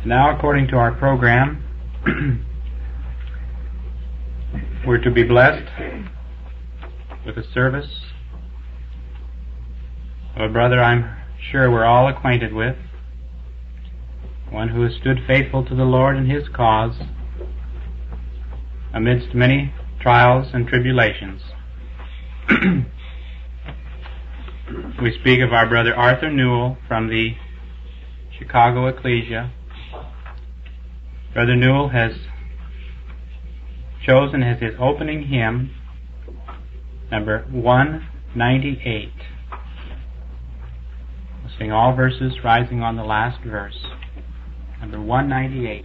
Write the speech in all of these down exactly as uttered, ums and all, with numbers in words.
Now, according to our program, we're to be blessed with a service of a brother I'm sure we're all acquainted with, one who has stood faithful to the Lord and His cause amidst many trials and tribulations. We speak of our brother Arthur Newell from the Chicago Ecclesia. Brother Newell has chosen as his opening hymn number one ninety-eight. We'll sing all verses rising on the last verse. Number one ninety-eight.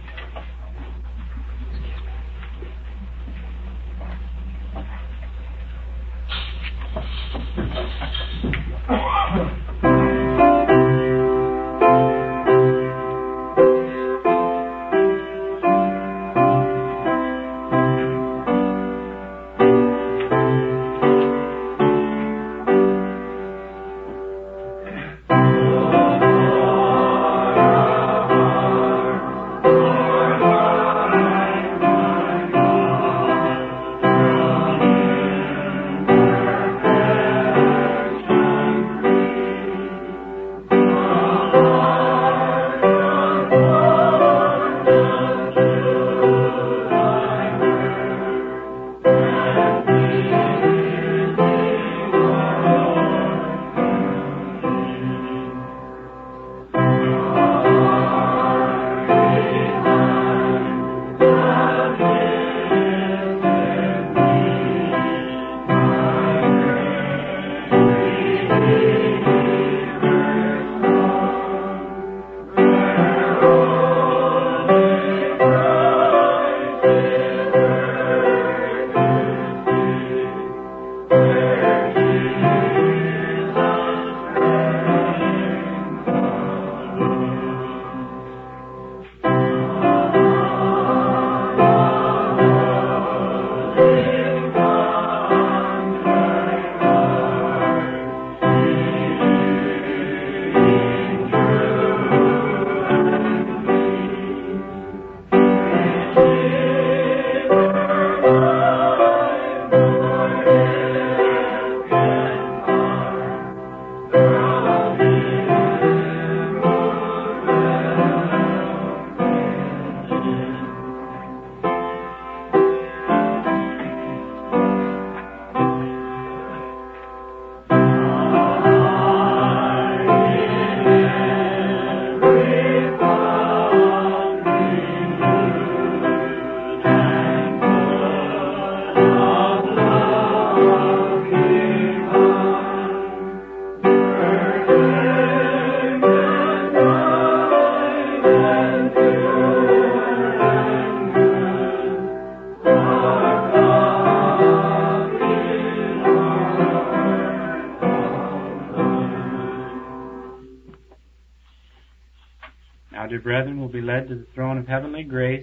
Dear brethren, will be led to the throne of heavenly grace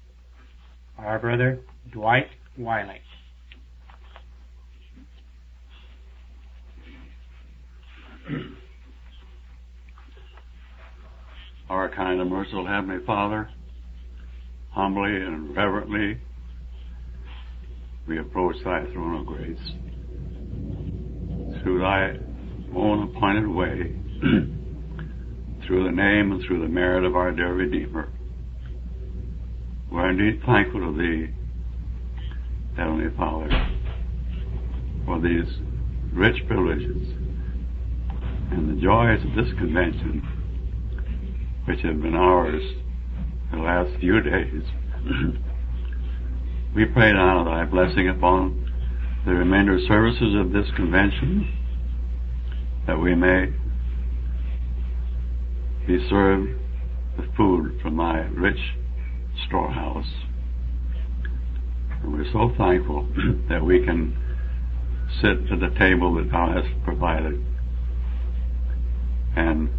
our brother Dwight Wiley. Our kind and merciful Heavenly Father, humbly and reverently we approach Thy throne of grace through Thy own appointed way, through the name and through the merit of our dear Redeemer. We are indeed thankful to Thee, Heavenly Father, for these rich privileges and the joys of this convention, which have been ours the last few days. We pray now Thy blessing upon the remainder services of this convention, that we may be served with food from Thy rich storehouse. And we're so thankful that we can sit at the table that Thou hast provided and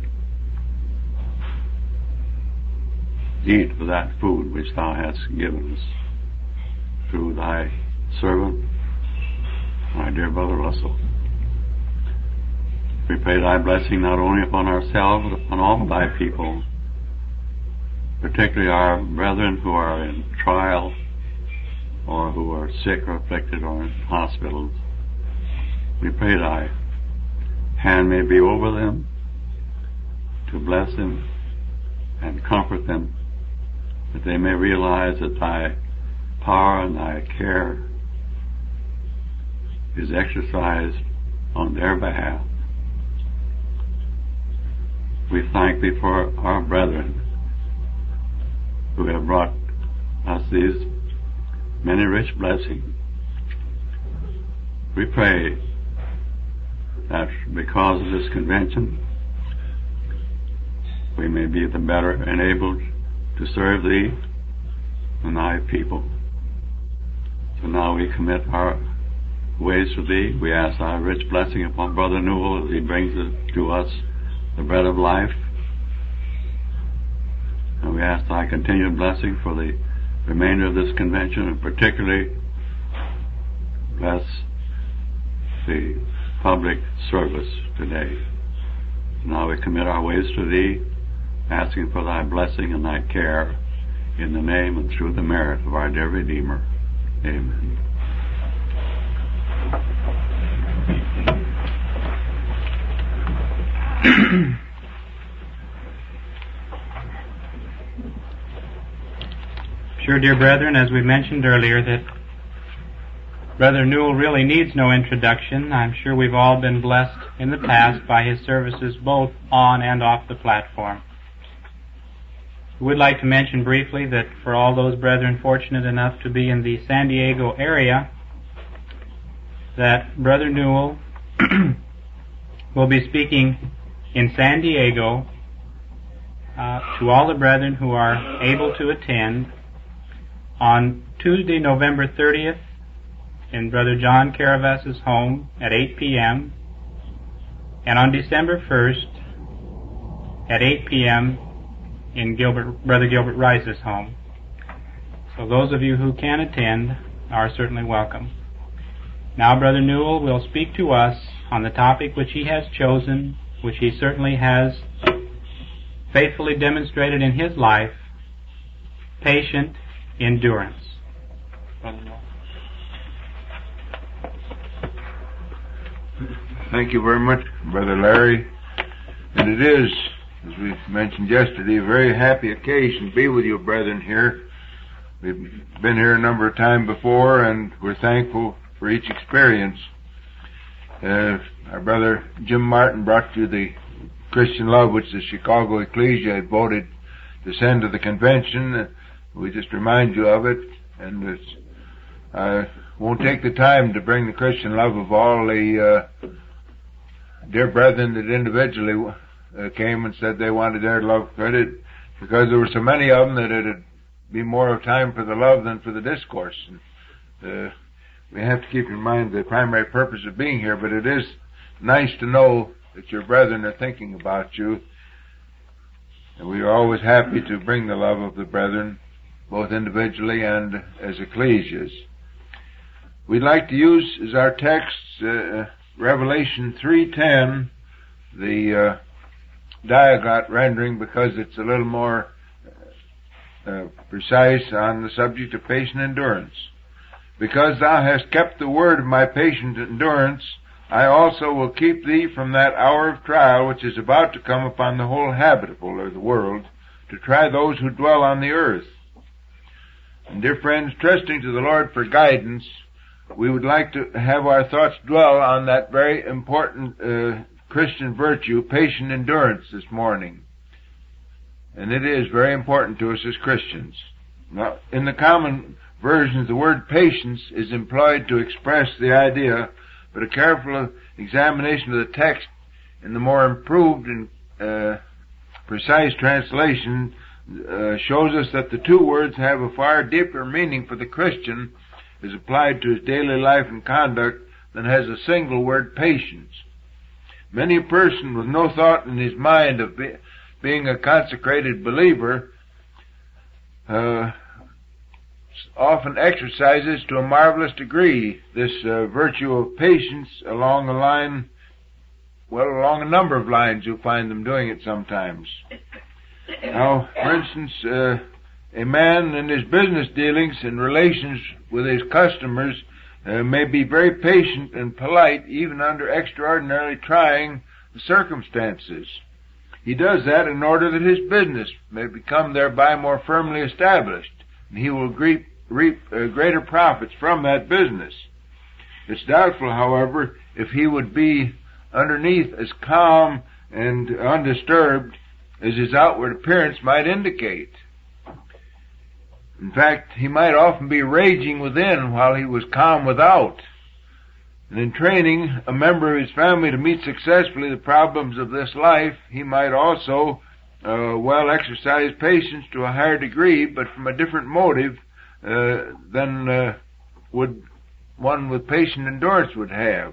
eat of that food which Thou hast given us through Thy servant, my dear Brother Russell. We pray Thy blessing not only upon ourselves, but upon all Thy people, particularly our brethren who are in trial or who are sick or afflicted or in hospitals. We pray thy hand may be over them to bless them and comfort them, that they may realize that thy power and thy care is exercised on their behalf. We thank thee for our brethren who have brought us these many rich blessings. We pray that because of this convention, we may be the better enabled to serve thee and thy people. So now we commit our ways to thee. We ask thy rich blessing upon Brother Newell as he brings it to us the bread of life. And we ask thy continued blessing for the remainder of this convention, and particularly bless the public service today. Now we commit our ways to thee, asking for thy blessing and thy care in the name and through the merit of our dear Redeemer. Amen. Sure, dear brethren, as we mentioned earlier, that Brother Newell really needs no introduction. I'm sure we've all been blessed in the past by his services both on and off the platform. We would like to mention briefly that for all those brethren fortunate enough to be in the San Diego area, that Brother Newell will be speaking in San Diego uh, to all the brethren who are able to attend on Tuesday, November thirtieth, in Brother John Caravas's home at eight p.m., and on December first at eight p.m. in Gilbert, Brother Gilbert Rice's home. So those of you who can attend are certainly welcome. Now Brother Newell will speak to us on the topic which he has chosen, which he certainly has faithfully demonstrated in his life, patient endurance. Brother Newell. Thank you very much, Brother Larry. And it is, as we mentioned yesterday, a very happy occasion to be with you brethren here. We've been here a number of times before, and we're thankful for each experience. Uh, our brother Jim Martin brought you the Christian love which the Chicago Ecclesia had voted to send to the convention. We just remind you of it, and it's, I won't take the time to bring the Christian love of all the uh, dear brethren that individually uh, came and said they wanted their love credit, because there were so many of them that it'd be more of time for the love than for the discourse. And, uh, we have to keep in mind the primary purpose of being here, but it is nice to know that your brethren are thinking about you. And we are always happy to bring the love of the brethren, both individually and as ecclesias. We'd like to use as our text uh, Revelation three ten, the uh, Diagot rendering, because it's a little more uh, precise on the subject of patient endurance. Because thou hast kept the word of my patient endurance, I also will keep thee from that hour of trial which is about to come upon the whole habitable of the world, to try those who dwell on the earth. And dear friends, trusting to the Lord for guidance, we would like to have our thoughts dwell on that very important uh, Christian virtue, patient endurance, this morning. And it is very important to us as Christians. Now, in the common versions, the word patience is employed to express the idea, but a careful examination of the text in the more improved and uh, precise translation uh, shows us that the two words have a far deeper meaning for the Christian as applied to his daily life and conduct than has a single word, patience. Many a person with no thought in his mind of be, being a consecrated believer uh, often exercises to a marvelous degree this uh, virtue of patience along a line, well, along a number of lines you'll find them doing it sometimes. Now, for instance, uh, a man in his business dealings and relations with his customers uh, may be very patient and polite even under extraordinarily trying circumstances. He does that in order that his business may become thereby more firmly established, and he will reap, reap uh, greater profits from that business. It's doubtful, however, if he would be underneath as calm and undisturbed as his outward appearance might indicate. In fact, he might often be raging within while he was calm without. And in training a member of his family to meet successfully the problems of this life, he might also uh, well exercise patience to a higher degree, but from a different motive uh, than uh, would one with patient endurance would have.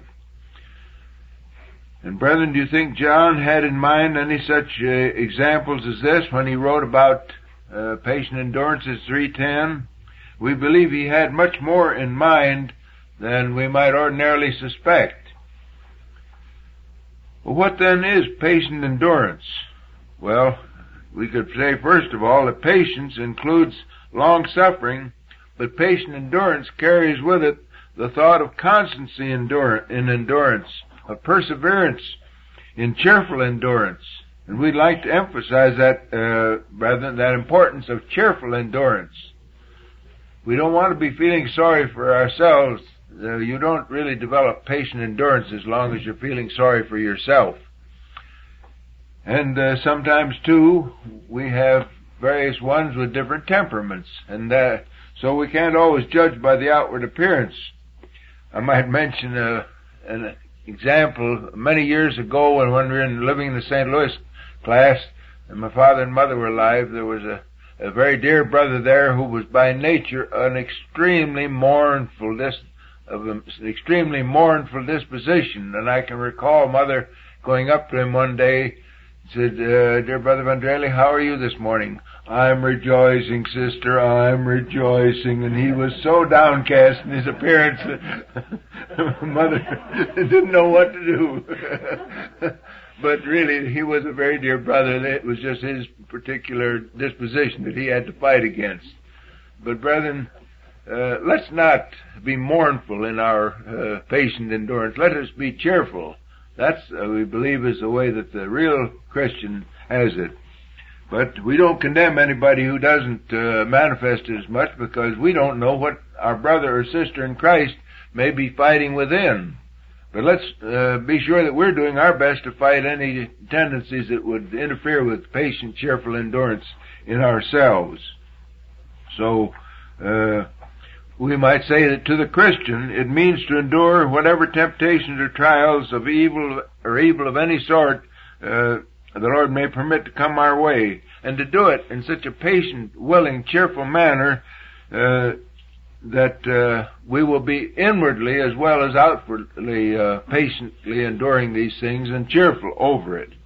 And brethren, do you think John had in mind any such uh, examples as this when he wrote about uh, patient endurance as three ten? We believe he had much more in mind than we might ordinarily suspect. Well, what then is patient endurance? Well, we could say first of all that patience includes long suffering, but patient endurance carries with it the thought of constancy in endurance, of perseverance in cheerful endurance. And we'd like to emphasize that, uh, rather that importance of cheerful endurance. We don't want to be feeling sorry for ourselves. Uh, you don't really develop patient endurance as long as you're feeling sorry for yourself. And uh, sometimes, too, we have various ones with different temperaments, and uh, so we can't always judge by the outward appearance. I might mention uh, an example. Many years ago, when, when we were in, living in the Saint Louis class, and my father and mother were alive, there was a, a very dear brother there who was by nature an extremely mournful dis- of an extremely mournful disposition. And I can recall mother going up to him one day and said, uh, "Dear Brother Vandrelli, how are you this morning?" "I'm rejoicing, sister, I'm rejoicing." And he was so downcast in his appearance that mother didn't know what to do. But really, he was a very dear brother. It was just his particular disposition that he had to fight against. But brethren, uh, let's not be mournful in our uh, patient endurance. Let us be cheerful. That's, uh, we believe, is the way that the real Christian has it. But we don't condemn anybody who doesn't uh, manifest it as much, because we don't know what our brother or sister in Christ may be fighting within. But let's uh, be sure that we're doing our best to fight any tendencies that would interfere with patient, cheerful endurance in ourselves. So, uh, we might say that to the Christian, it means to endure whatever temptations or trials of evil or evil of any sort uh, the Lord may permit to come our way, and to do it in such a patient, willing, cheerful manner uh, that uh, we will be inwardly as well as outwardly uh, patiently enduring these things and cheerful over it.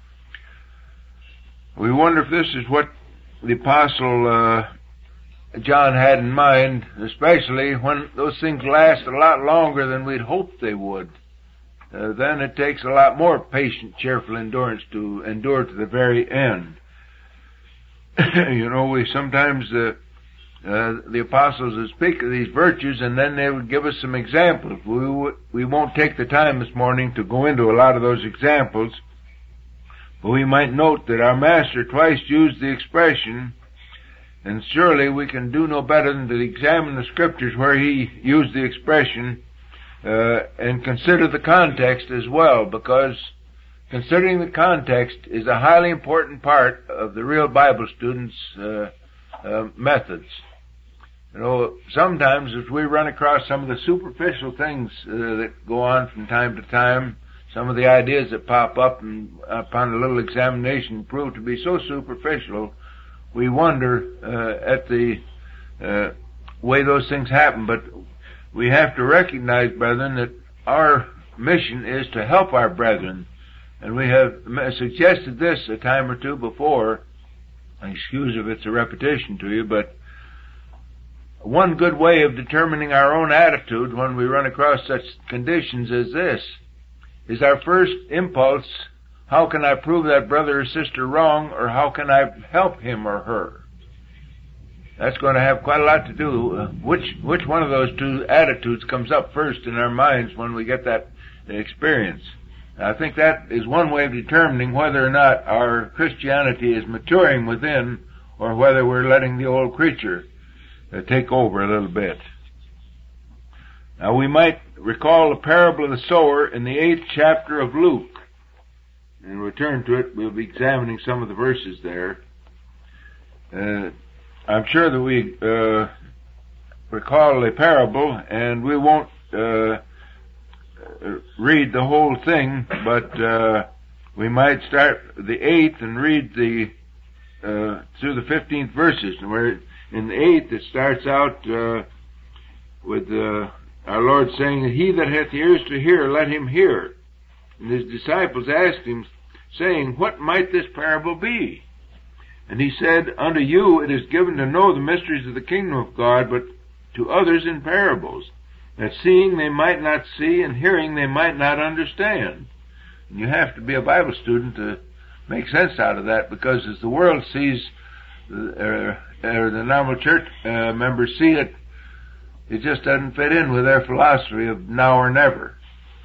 We wonder if this is what the Apostle uh, John had in mind, especially when those things last a lot longer than we'd hoped they would. Uh, then it takes a lot more patient, cheerful endurance to endure to the very end. You know, we sometimes, uh, uh, the apostles would speak of these virtues, and then they would give us some examples. We w- we won't take the time this morning to go into a lot of those examples, but we might note that our Master twice used the expression, and surely we can do no better than to examine the Scriptures where he used the expression, Uh, and consider the context as well, because considering the context is a highly important part of the real Bible student's uh, uh, methods. You know, sometimes if we run across some of the superficial things uh, that go on from time to time, some of the ideas that pop up and upon a little examination prove to be so superficial, we wonder uh, at the uh, way those things happen. But we have to recognize, brethren, that our mission is to help our brethren. And we have suggested this a time or two before. Excuse if it's a repetition to you, but one good way of determining our own attitude when we run across such conditions as this is our first impulse, how can I prove that brother or sister wrong, or how can I help him or her? That's going to have quite a lot to do. Uh, which which one of those two attitudes comes up first in our minds when we get that experience? I think that is one way of determining whether or not our Christianity is maturing within, or whether we're letting the old creature uh, take over a little bit. Now, we might recall the parable of the sower in the eighth chapter of Luke. And return to it. We'll be examining some of the verses there. Uh, I'm sure that we uh, recall the parable, and we won't uh, read the whole thing, but uh, we might start the eighth and read the uh, through the fifteenth verses. And where in the eighth it starts out uh, with uh, our Lord saying, "He that hath ears to hear, let him hear." And his disciples asked him, saying, "What might this parable be?" And he said, "Unto you it is given to know the mysteries of the kingdom of God, but to others in parables, that seeing they might not see, and hearing they might not understand." And you have to be a Bible student to make sense out of that, because as the world sees, uh, or the normal church uh, members see it, it just doesn't fit in with their philosophy of now or never.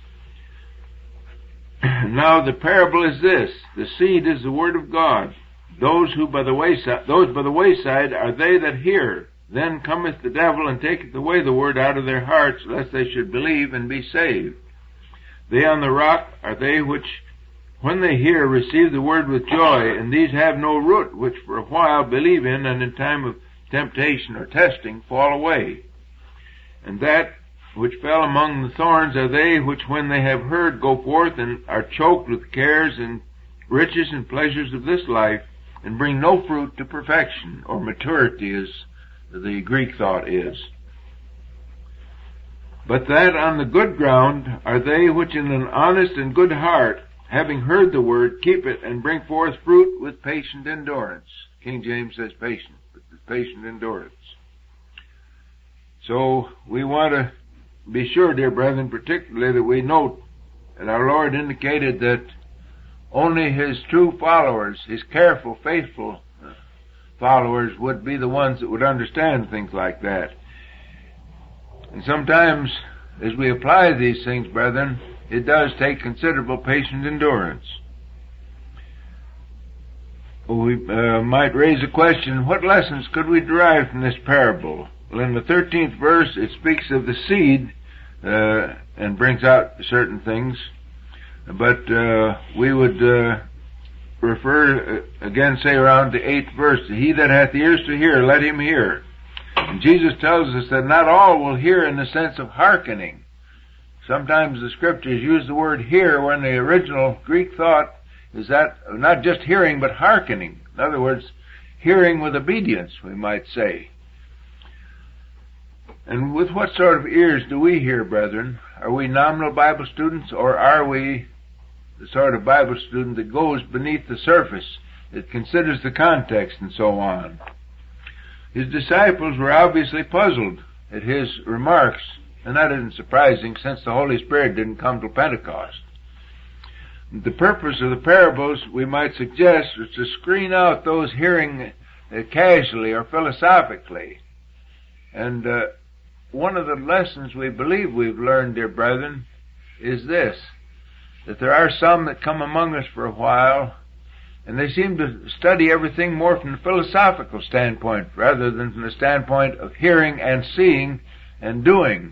Now the parable is this: the seed is the word of God. Those who by the wayside, those by the wayside are they that hear. Then cometh the devil and taketh away the word out of their hearts, lest they should believe and be saved. They on the rock are they which, when they hear, receive the word with joy, and these have no root, which for a while believe in, and in time of temptation or testing fall away. And that which fell among the thorns are they which, when they have heard, go forth and are choked with cares and riches and pleasures of this life, and bring no fruit to perfection, or maturity, as the Greek thought is. But that on the good ground are they which in an honest and good heart, having heard the word, keep it, and bring forth fruit with patient endurance. King James says patient, but with patient endurance. So we want to be sure, dear brethren, particularly that we note that our Lord indicated that only His true followers, His careful, faithful followers, would be the ones that would understand things like that. And sometimes, as we apply these things, brethren, it does take considerable patient endurance. We uh, might raise a question: what lessons could we derive from this parable? Well, in the thirteenth verse, it speaks of the seed uh, and brings out certain things. But uh, we would uh, refer, uh, again say around the eighth verse, "He that hath ears to hear, let him hear." And Jesus tells us that not all will hear in the sense of hearkening. Sometimes the Scriptures use the word hear when the original Greek thought is that not just hearing, but hearkening. In other words, hearing with obedience, we might say. And with what sort of ears do we hear, brethren? Are we nominal Bible students, or are we the sort of Bible student that goes beneath the surface, that considers the context and so on? His disciples were obviously puzzled at his remarks, and that isn't surprising, since the Holy Spirit didn't come till Pentecost. The purpose of the parables, we might suggest, is to screen out those hearing uh, casually or philosophically. And uh, one of the lessons we believe we've learned, dear brethren, is this: that there are some that come among us for a while, and they seem to study everything more from the philosophical standpoint rather than from the standpoint of hearing and seeing and doing.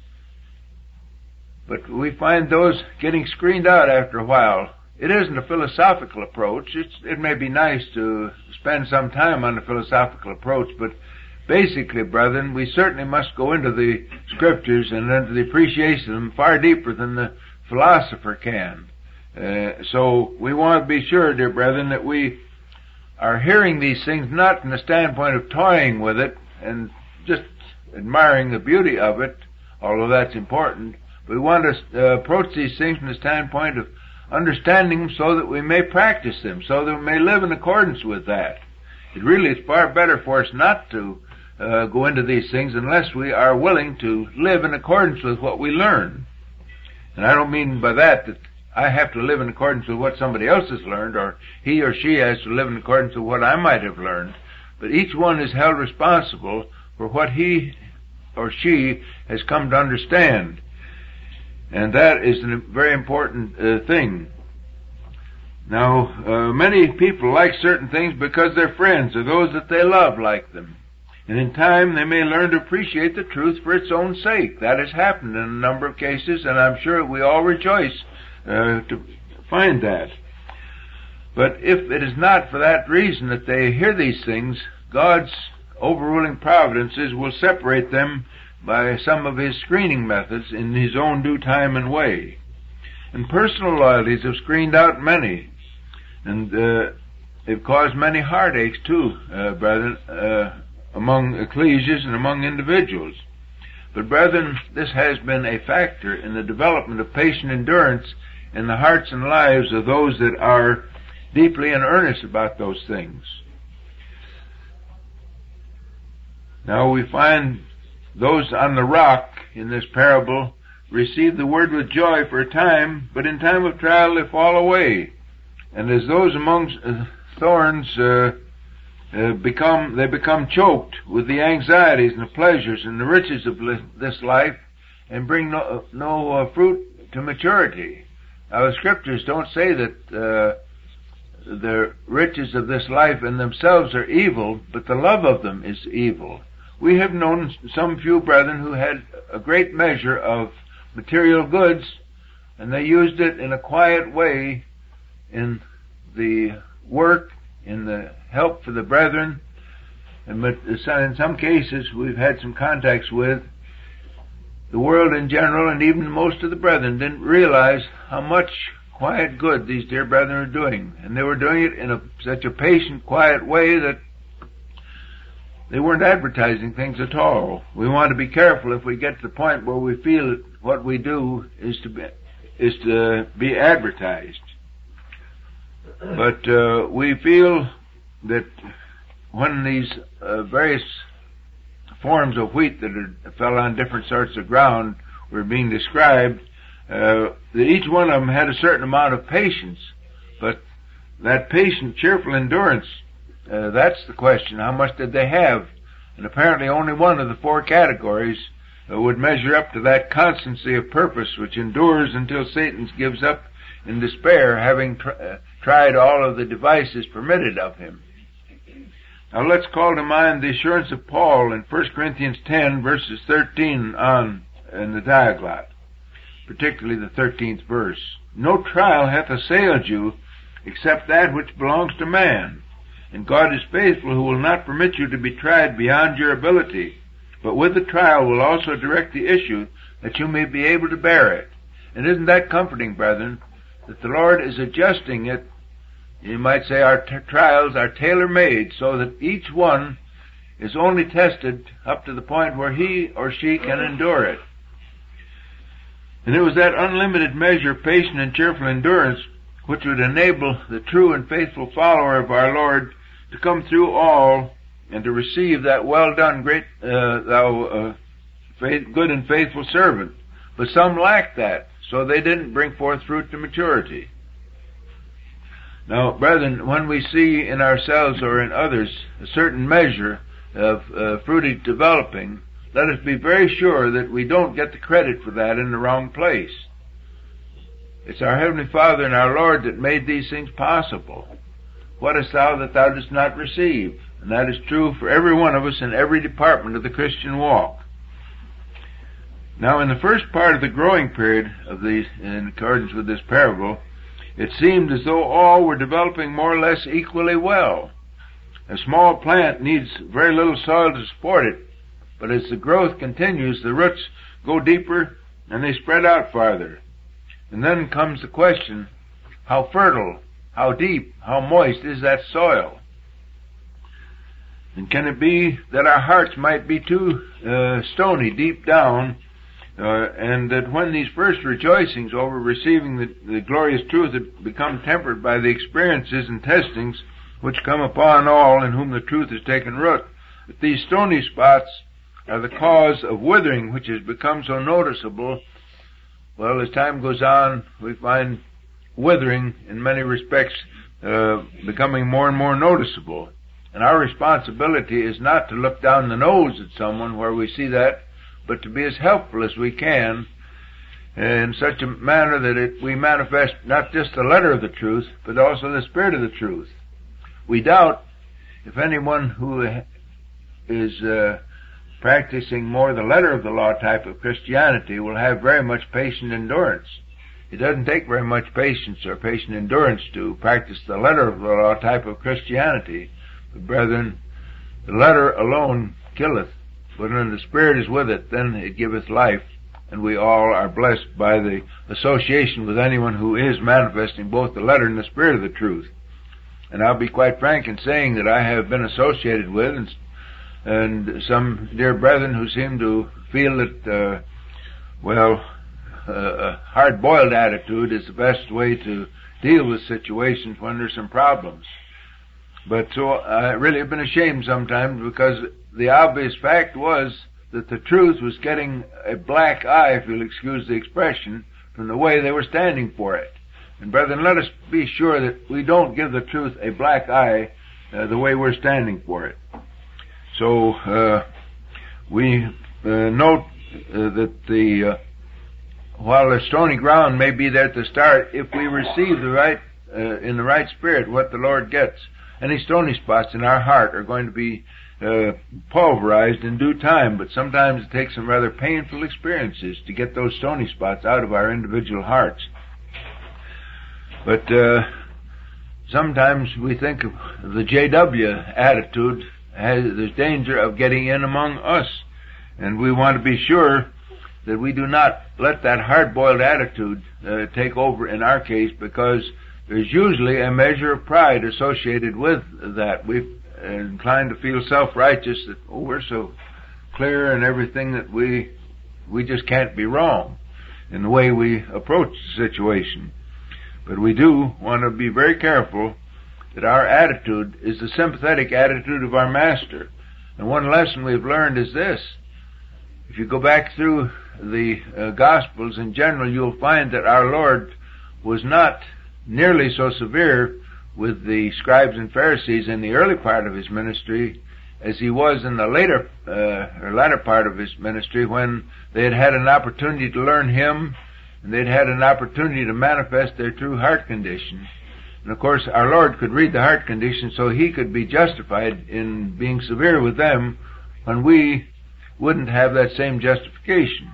But we find those getting screened out after a while. It isn't a philosophical approach. It's, it may be nice to spend some time on the philosophical approach, but basically, brethren, we certainly must go into the Scriptures and into the appreciation of them far deeper than the philosopher can. Uh, so we want to be sure, dear brethren, that we are hearing these things not from the standpoint of toying with it and just admiring the beauty of it, although that's important. We want to uh, approach these things from the standpoint of understanding them so that we may practice them, so that we may live in accordance with that. It really is far better for us not to uh, go into these things unless we are willing to live in accordance with what we learn. And I don't mean by that that I have to live in accordance with what somebody else has learned, or he or she has to live in accordance with what I might have learned. But each one is held responsible for what he or she has come to understand. And that is a very important uh, thing. Now, uh, many people like certain things because their friends or those that they love like them. And in time they may learn to appreciate the truth for its own sake. That has happened in a number of cases, and I'm sure we all rejoice uh, to find that. But if it is not for that reason that they hear these things, God's overruling providences will separate them by some of His screening methods in His own due time and way. And personal loyalties have screened out many, and uh, they've caused many heartaches too, uh, brethren, uh, among ecclesias and among individuals. But brethren, this has been a factor in the development of patient endurance in the hearts and lives of those that are deeply in earnest about those things. Now we find those on the rock in this parable receive the word with joy for a time, but in time of trial they fall away. And as those among uh, thorns uh, uh, become, they become choked with the anxieties and the pleasures and the riches of this life, and bring no, no uh, fruit to maturity. Now the scriptures don't say that uh, the riches of this life in themselves are evil, but the love of them is evil. We have known some few brethren who had a great measure of material goods, and they used it in a quiet way in the work, in the help for the brethren. And in some cases we've had some contacts with, the world in general, and even most of the brethren didn't realize how much quiet good these dear brethren are doing. And they were doing it in a, such a patient, quiet way that they weren't advertising things at all. We want to be careful if we get to the point where we feel that what we do is to be, is to be advertised. But uh, we feel that when these uh, various forms of wheat that are, fell on different sorts of ground were being described, uh, that each one of them had a certain amount of patience. But that patient, cheerful endurance, Uh, that's the question. How much did they have? And apparently only one of the four categories uh, would measure up to that constancy of purpose which endures until Satan gives up in despair, having tr- uh, tried all of the devices permitted of him. Now let's call to mind the assurance of Paul in First Corinthians ten, verses thirteen on in the Diaglott, particularly the thirteenth verse. No trial hath assailed you except that which belongs to man. And God is faithful, who will not permit you to be tried beyond your ability, but with the trial will also direct the issue, that you may be able to bear it. And isn't that comforting, brethren, that the Lord is adjusting it? You might say our t- trials are tailor-made, so that each one is only tested up to the point where he or she can endure it. And it was that unlimited measure of patient and cheerful endurance which would enable the true and faithful follower of our Lord to come through all and to receive that well done, great, uh, thou uh, faith, good and faithful servant. But some lacked that, so they didn't bring forth fruit to maturity. Now, brethren, when we see in ourselves or in others a certain measure of uh, fruitage developing, let us be very sure that we don't get the credit for that in the wrong place. It's our Heavenly Father and our Lord that made these things possible. What hast thou that thou dost not receive? And that is true for every one of us in every department of the Christian walk. Now, in the first part of the growing period of these, in accordance with this parable, it seemed as though all were developing more or less equally well. A small plant needs very little soil to support it, but as the growth continues, the roots go deeper and they spread out farther. And then comes the question, how fertile, how deep, how moist is that soil? And can it be that our hearts might be too uh, stony deep down, uh, and that when these first rejoicings over receiving the, the glorious truth have become tempered by the experiences and testings which come upon all in whom the truth has taken root, that these stony spots are the cause of withering which has become so noticeable? Well, as time goes on, we find withering in many respects, uh, becoming more and more noticeable. And our responsibility is not to look down the nose at someone where we see that, but to be as helpful as we can in such a manner that it, we manifest not just the letter of the truth, but also the spirit of the truth. We doubt if anyone who is uh, practicing more the letter of the law type of Christianity will have very much patient endurance. It doesn't take very much patience or patient endurance to practice the letter of the law type of Christianity. But brethren, the letter alone killeth, but when the Spirit is with it, then it giveth life, and we all are blessed by the association with anyone who is manifesting both the letter and the spirit of the truth. And I'll be quite frank in saying that I have been associated with and, and some dear brethren who seem to feel that, uh, well, uh, a hard-boiled attitude is the best way to deal with situations when there's some problems. But so I really have been ashamed sometimes, because the obvious fact was that the truth was getting a black eye, if you'll excuse the expression, from the way they were standing for it. And brethren, let us be sure that we don't give the truth a black eye uh, the way we're standing for it. So uh, we uh, note uh, that the uh, while the stony ground may be there to start, if we receive the right uh, in the right spirit what the Lord gets, any stony spots in our heart are going to be uh, pulverized in due time. But sometimes it takes some rather painful experiences to get those stony spots out of our individual hearts. But uh, sometimes we think of the J W attitude has there's danger of getting in among us, and we want to be sure that we do not let that hard-boiled attitude uh, take over in our case, because there's usually a measure of pride associated with that. We're inclined to feel self-righteous, that, oh, we're so clear in everything that we we just can't be wrong in the way we approach the situation. But we do want to be very careful that our attitude is the sympathetic attitude of our Master. And one lesson we've learned is this. If you go back through the uh, Gospels in general, you'll find that our Lord was not nearly so severe with the scribes and Pharisees in the early part of his ministry as he was in the later uh, or latter part of his ministry, when they had had an opportunity to learn him and they'd had an opportunity to manifest their true heart condition. And of course our Lord could read the heart condition, so he could be justified in being severe with them when we wouldn't have that same justification.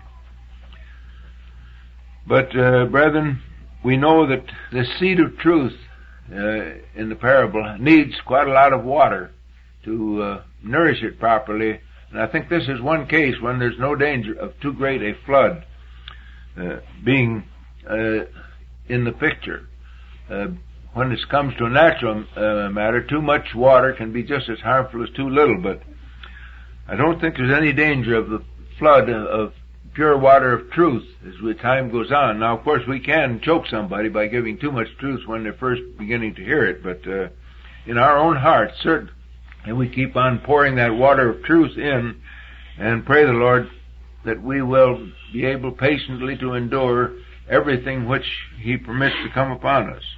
But uh, brethren, we know that the seed of truth uh, in the parable needs quite a lot of water to uh, nourish it properly. And I think this is one case when there's no danger of too great a flood uh, being uh, in the picture. Uh, when this comes to a natural uh, matter, too much water can be just as harmful as too little, but I don't think there's any danger of the flood of pure water of truth as the time goes on. Now, of course, we can choke somebody by giving too much truth when they're first beginning to hear it, but uh, in our own hearts, certainly, and we keep on pouring that water of truth in and pray the Lord that we will be able patiently to endure everything which he permits to come upon us.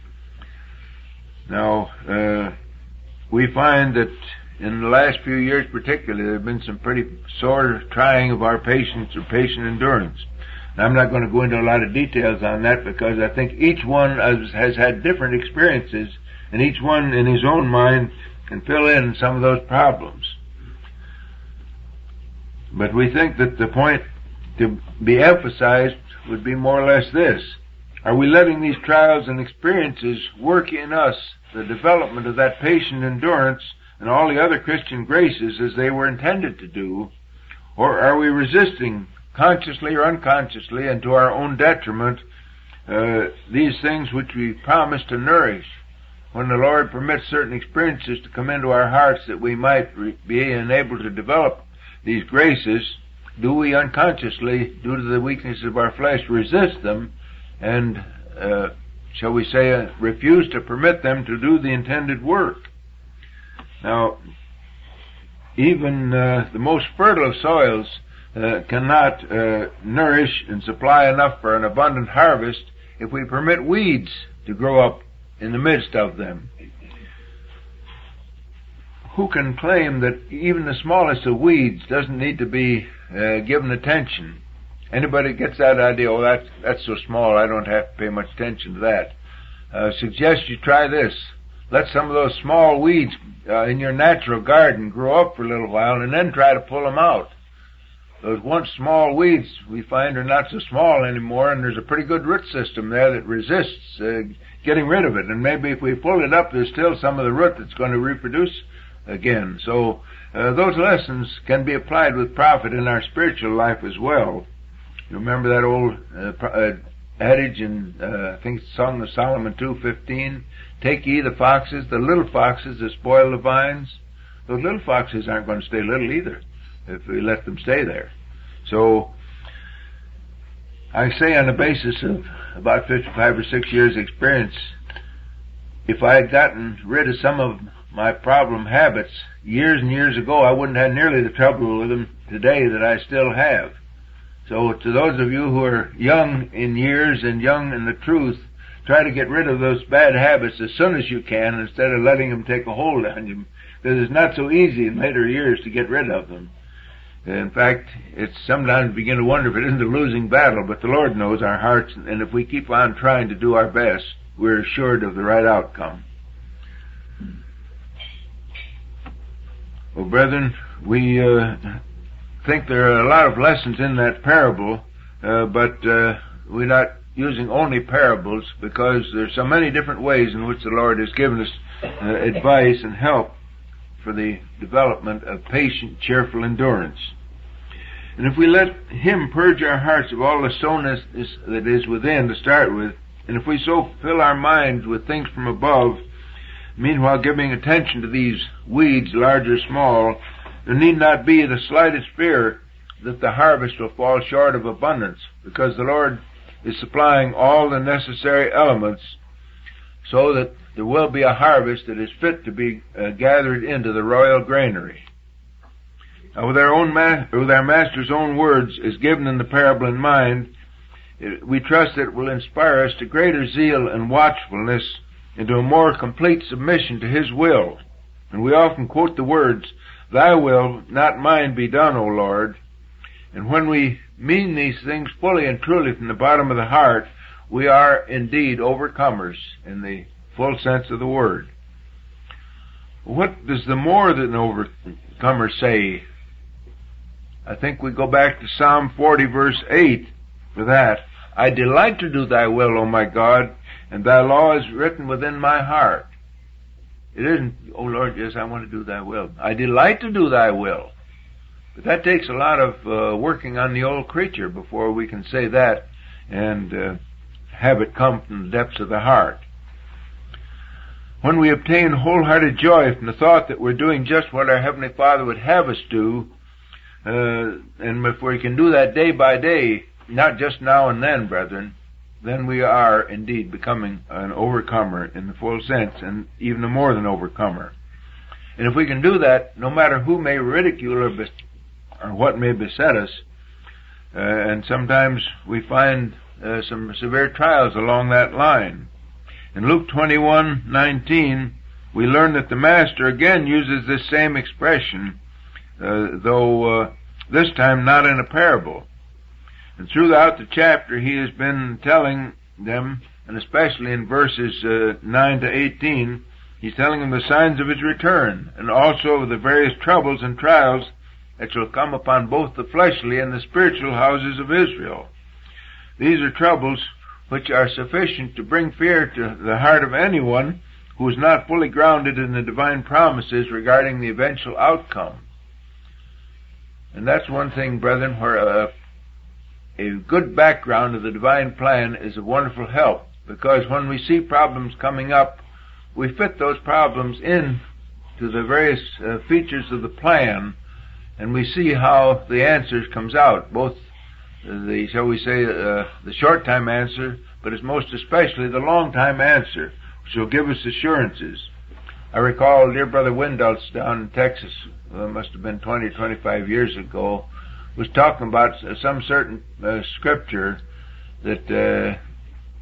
Now, uh, we find that in the last few years particularly, there have been some pretty sore trying of our patience or patient endurance. Now, I'm not going to go into a lot of details on that, because I think each one has, has had different experiences, and each one in his own mind can fill in some of those problems. But we think that the point to be emphasized would be more or less this. Are we letting these trials and experiences work in us the development of that patient endurance and all the other Christian graces as they were intended to do? Or are we resisting, consciously or unconsciously, and to our own detriment, uh, these things which we promise to nourish? When the Lord permits certain experiences to come into our hearts that we might re- be enabled to develop these graces, do we unconsciously, due to the weakness of our flesh, resist them and, uh, shall we say, uh, refuse to permit them to do the intended work? Now, even uh, the most fertile of soils uh, cannot uh, nourish and supply enough for an abundant harvest if we permit weeds to grow up in the midst of them. Who can claim that even the smallest of weeds doesn't need to be uh, given attention? Anybody gets that idea, oh, that's, that's so small, I don't have to pay much attention to that. Uh, suggest you try this. Let some of those small weeds uh, in your natural garden grow up for a little while and then try to pull them out. Those once small weeds we find are not so small anymore, and there's a pretty good root system there that resists uh, getting rid of it. And maybe if we pull it up, there's still some of the root that's going to reproduce again. So uh, those lessons can be applied with profit in our spiritual life as well. You remember that old uh, uh, adage in, uh, I think it's Song of Solomon two fifteen, take ye the foxes, the little foxes that spoil the vines. Those little foxes aren't going to stay little either if we let them stay there. So I say on the basis of about fifty-five or six years experience, if I had gotten rid of some of my problem habits years and years ago, I wouldn't have nearly the trouble with them today that I still have. So to those of you who are young in years and young in the truth, try to get rid of those bad habits as soon as you can instead of letting them take a hold on you, because it's not so easy in later years to get rid of them. In fact, it's sometimes begin to wonder if it isn't a losing battle, but the Lord knows our hearts, and if we keep on trying to do our best, we're assured of the right outcome. Well, brethren, we uh, think there are a lot of lessons in that parable, uh, but uh, we're not using only parables because there's so many different ways in which the Lord has given us uh, advice and help for the development of patient, cheerful endurance. And if we let Him purge our hearts of all the sowness that is within to start with, and if we so fill our minds with things from above, meanwhile giving attention to these weeds, large or small, there need not be the slightest fear that the harvest will fall short of abundance, because the Lord is supplying all the necessary elements so that there will be a harvest that is fit to be uh, gathered into the royal granary. Now, with our own ma- with our Master's own words as given in the parable in mind, it, we trust that it will inspire us to greater zeal and watchfulness and to a more complete submission to His will. And we often quote the words, "Thy will, not mine, be done, O Lord." And when we mean these things fully and truly from the bottom of the heart, we are indeed overcomers in the full sense of the word. What does the more than overcomer say? I think we go back to Psalm forty verse eight for that. I delight to do thy will, O my God, and thy law is written within my heart. It isn't, oh Lord, yes, I want to do thy will. I delight to do thy will. But that takes a lot of uh, working on the old creature before we can say that and uh, have it come from the depths of the heart. When we obtain wholehearted joy from the thought that we're doing just what our Heavenly Father would have us do, uh, and if we can do that day by day, not just now and then, brethren, then we are indeed becoming an overcomer in the full sense, and even a more than overcomer. And if we can do that, no matter who may ridicule or, bes- or what may beset us, uh, and sometimes we find uh, some severe trials along that line. In Luke twenty-one nineteen, we learn that the Master again uses this same expression, uh, though uh, this time not in a parable. And throughout the chapter he has been telling them, and especially in verses uh, nine to eighteen, he's telling them the signs of his return, and also of the various troubles and trials that shall come upon both the fleshly and the spiritual houses of Israel. These are troubles which are sufficient to bring fear to the heart of anyone who is not fully grounded in the divine promises regarding the eventual outcome. And that's one thing, brethren, where a, a good background of the divine plan is a wonderful help, because when we see problems coming up, we fit those problems in to the various uh, features of the plan, and we see how the answers comes out, both the, shall we say, uh, the short-time answer, but it's most especially the long-time answer, which will give us assurances. I recall dear Brother Windults down in Texas, well, it must have been twenty, twenty-five years ago, was talking about some certain uh, scripture that uh,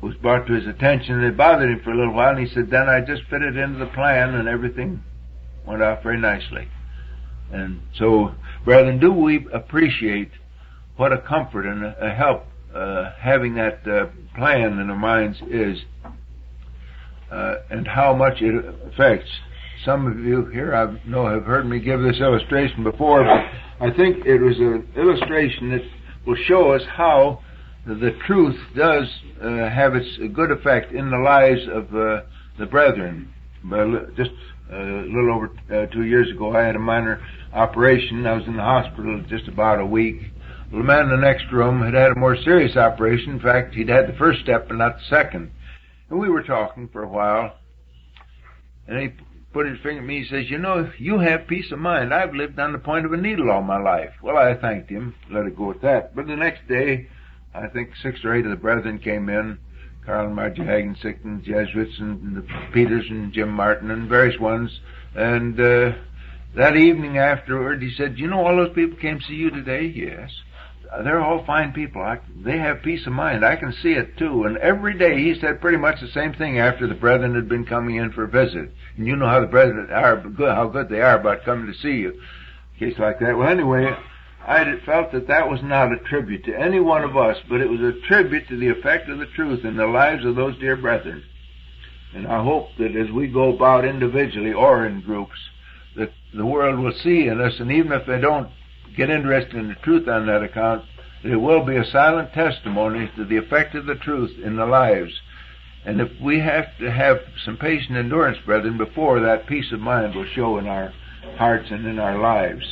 was brought to his attention, and it bothered him for a little while, and he said, then I just fit it into the plan, and everything went off very nicely. And so, brethren, do we appreciate what a comfort and a help uh, having that uh, plan in our minds is, uh, and how much it affects. Some of you here I know have heard me give this illustration before, but I think it was an illustration that will show us how the truth does uh, have its good effect in the lives of uh, the brethren. But just uh, a little over uh, two years ago, I had a minor operation. I was in the hospital just about a week. The man in the next room had had a more serious operation. In fact, he'd had the first step and not the second. And we were talking for a while, and he put his finger at me. He says, you know, you have peace of mind. I've lived on the point of a needle all my life. Well, I thanked him, let it go at that. But the next day, I think six or eight of the brethren came in, Carl and Margie Hagensick, Jesuits, and the Peters and Jim Martin, and various ones. And uh, that evening afterward, he said, you know, all those people came to see you today? Yes. They're all fine people. I, they have peace of mind. I can see it too. And every day he said pretty much the same thing after the brethren had been coming in for a visit. And you know how the brethren are, how good they are about coming to see you. A case like that. Well, anyway, I felt that that was not a tribute to any one of us, but it was a tribute to the effect of the truth in the lives of those dear brethren. And I hope that as we go about individually or in groups, that the world will see in us, and even if they don't get interested in the truth on that account, it will be a silent testimony to the effect of the truth in the lives. And if we have to have some patient endurance, brethren, before that peace of mind will show in our hearts and in our lives.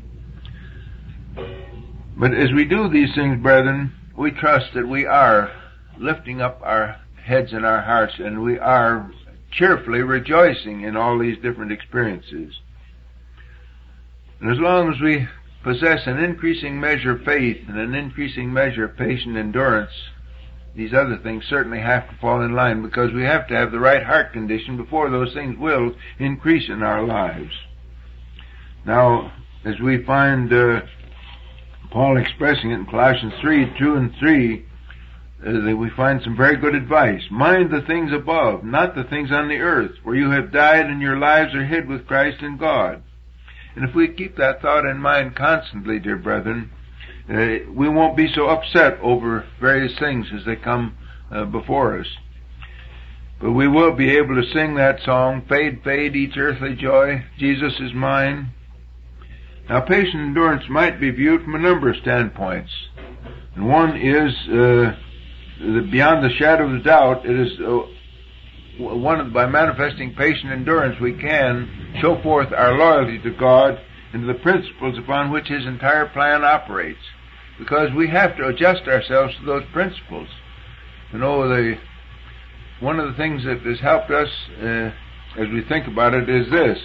But as we do these things, brethren, we trust that we are lifting up our heads and our hearts, and we are cheerfully rejoicing in all these different experiences. And as long as we possess an increasing measure of faith and an increasing measure of patient endurance, these other things certainly have to fall in line, because we have to have the right heart condition before those things will increase in our lives. Now, as we find uh, Paul expressing it in Colossians three, two and three, uh, we find some very good advice. Mind the things above, not the things on the earth, where you have died and your lives are hid with Christ in God. And if we keep that thought in mind constantly, dear brethren, uh, we won't be so upset over various things as they come uh, before us. But we will be able to sing that song, Fade, fade, each earthly joy, Jesus is mine. Now, patient endurance might be viewed from a number of standpoints. And one is, uh, that beyond the shadow of doubt, it is uh, one of, by manifesting patient endurance, we can show forth our loyalty to God and to the principles upon which His entire plan operates. Because we have to adjust ourselves to those principles. You know, the one of the things that has helped us, uh, as we think about it, is this.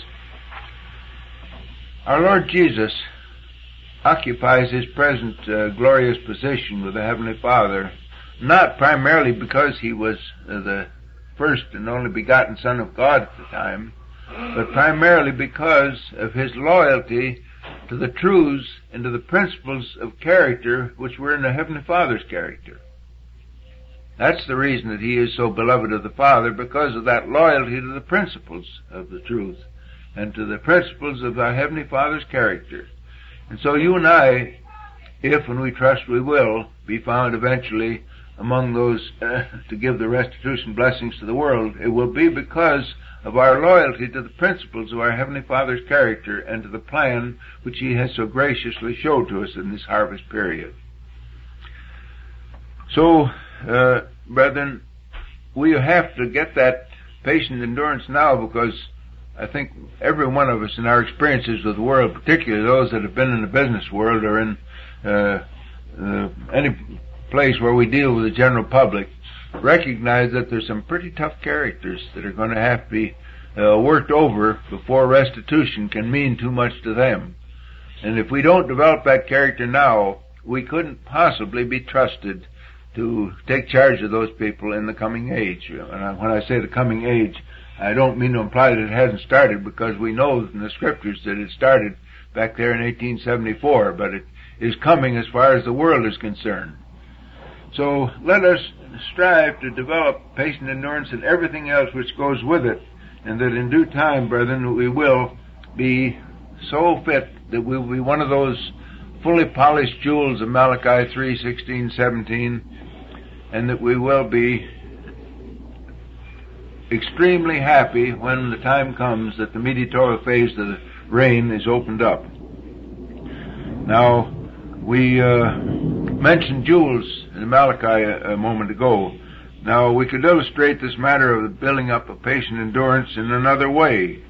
Our Lord Jesus occupies His present uh, glorious position with the Heavenly Father, not primarily because He was uh, the first and only begotten Son of God at the time, but primarily because of His loyalty to the truths and to the principles of character which were in the Heavenly Father's character. That's the reason that He is so beloved of the Father, because of that loyalty to the principles of the truth and to the principles of our Heavenly Father's character. And so you and I, if and we trust we will, be found eventually among those uh, to give the restitution blessings to the world, it will be because of our loyalty to the principles of our Heavenly Father's character and to the plan which He has so graciously showed to us in this harvest period. So, uh, brethren, we have to get that patient endurance now, because I think every one of us in our experiences with the world, particularly those that have been in the business world or in uh, uh, any place where we deal with the general public, recognize that there's some pretty tough characters that are going to have to be uh, worked over before restitution can mean too much to them. And if we don't develop that character now, we couldn't possibly be trusted to take charge of those people in the coming age. And when I say the coming age, I don't mean to imply that it hasn't started, because we know in the Scriptures that it started back there in eighteen seventy-four, but it is coming as far as the world is concerned. So let us strive to develop patient endurance and everything else which goes with it, and that in due time, brethren, we will be so fit that we will be one of those fully polished jewels of Malachi three, sixteen, seventeen, and that we will be extremely happy when the time comes that the mediatorial phase of the reign is opened up. Now, we uh, mentioned jewels in Malachi a, a moment ago. Now, we could illustrate this matter of the building up of patient endurance in another way.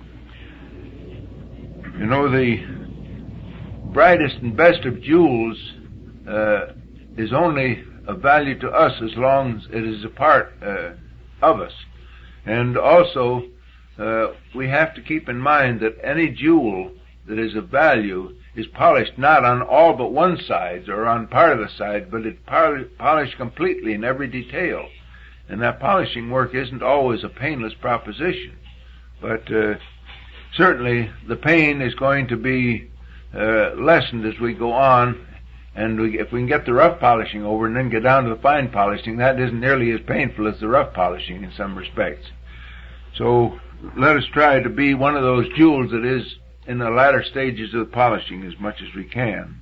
You know, the brightest and best of jewels uh, is only of value to us as long as it is a part uh, of us. And also, uh, we have to keep in mind that any jewel that is of value is polished not on all but one side or on part of the side, but it's pol- polished completely in every detail. And that polishing work isn't always a painless proposition. But uh, certainly the pain is going to be uh, lessened as we go on. And we, if we can get the rough polishing over and then get down to the fine polishing, that isn't nearly as painful as the rough polishing in some respects. So let us try to be one of those jewels that is in the latter stages of the polishing as much as we can.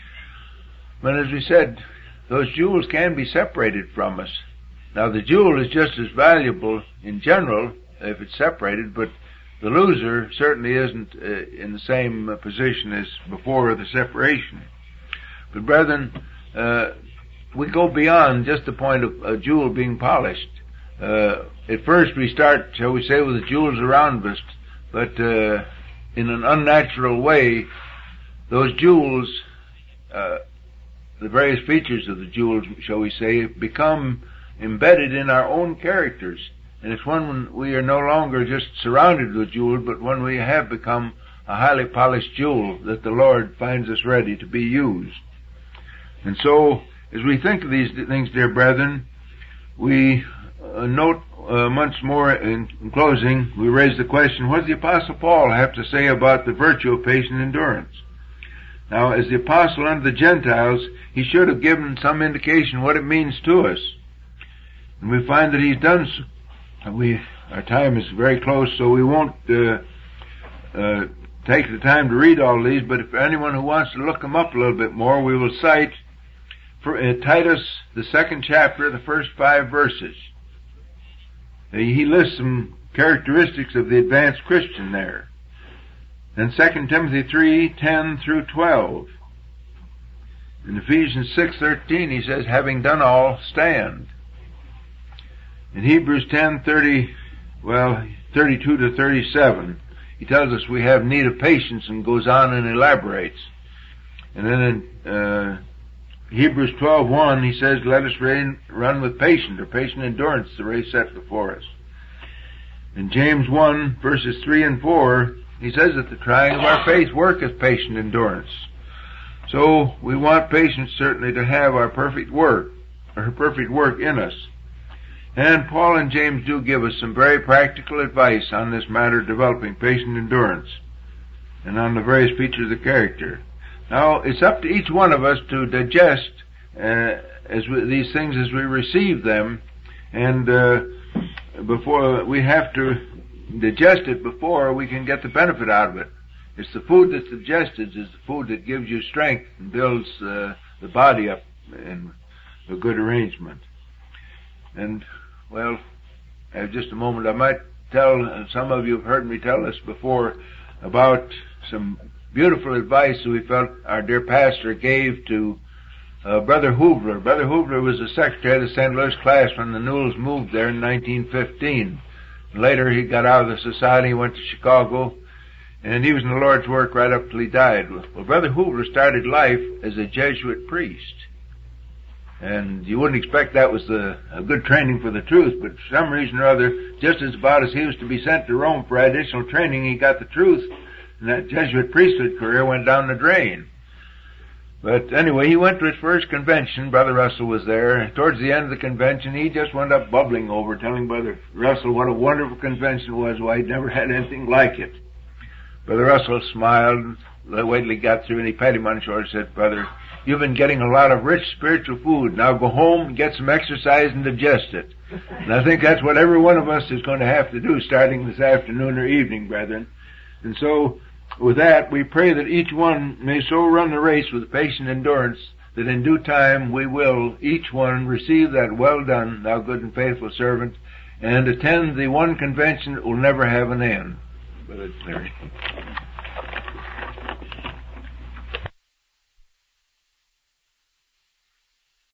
But as we said, those jewels can be separated from us. Now the jewel is just as valuable in general if it's separated, but the loser certainly isn't uh, in the same uh, position as before the separation. But brethren, uh, we go beyond just the point of a jewel being polished. Uh, at first we start, shall we say, with the jewels around us, but uh, in an unnatural way, those jewels, uh, the various features of the jewels, shall we say, become embedded in our own characters. And it's when we are no longer just surrounded with jewels, but when we have become a highly polished jewel that the Lord finds us ready to be used. And so, as we think of these things, dear brethren, we uh, note uh, once more in, in closing, we raise the question, what does the Apostle Paul have to say about the virtue of patient endurance? Now, as the Apostle unto the Gentiles, he should have given some indication what it means to us. And we find that he's done so. We, our time is very close, so we won't uh, uh, take the time to read all these, but if anyone who wants to look them up a little bit more, we will cite for, uh, Titus, the second chapter, the first five verses. Uh, he lists some characteristics of the advanced Christian there. Then Second Timothy three, ten through twelve. In Ephesians six, thirteen, he says, having done all, stand. In Hebrews ten, thirty, well, thirty-two to thirty-seven, he tells us we have need of patience and goes on and elaborates. And then in uh, Hebrews twelve, one, he says, let us reign, run with patience, or patient endurance, the race set before us. In James one, verses three and four, he says that the trying of our faith worketh patient endurance. So we want patience certainly to have our perfect work, or her perfect work in us. And Paul and James do give us some very practical advice on this matter of developing patient endurance and on the various features of the character. Now, it's up to each one of us to digest uh, as we, these things as we receive them, and uh, before we have to digest it before we can get the benefit out of it. It's the food that's digested is the food that gives you strength and builds uh, the body up in a good arrangement. And, well, I have just a moment. I might tell, uh, some of you have heard me tell this before, about some beautiful advice that we felt our dear pastor gave to uh, Brother Hoovler. Brother Hoovler was the secretary of the Saint Louis class when the Newells moved there in nineteen fifteen. Later he got out of the society, went to Chicago, and he was in the Lord's work right up till he died. Well, Brother Hoovler started life as a Jesuit priest. And you wouldn't expect that was the, a good training for the truth, but for some reason or other, just as about as he was to be sent to Rome for additional training, he got the truth, and that Jesuit priesthood career went down the drain. But anyway, he went to his first convention. Brother Russell was there. Towards the end of the convention, he just went up bubbling over, telling Brother Russell what a wonderful convention it was, why he'd never had anything like it. Brother Russell smiled, waited till he got through, and he patted him on the shoulder and said, Brother, You've been getting a lot of rich spiritual food. Now go home and get some exercise and digest it. And I think that's what every one of us is going to have to do starting this afternoon or evening, brethren. And so, with that, we pray that each one may so run the race with patient endurance that in due time we will, each one, receive that well done, thou good and faithful servant, and attend the one convention that will never have an end. Brother Larry.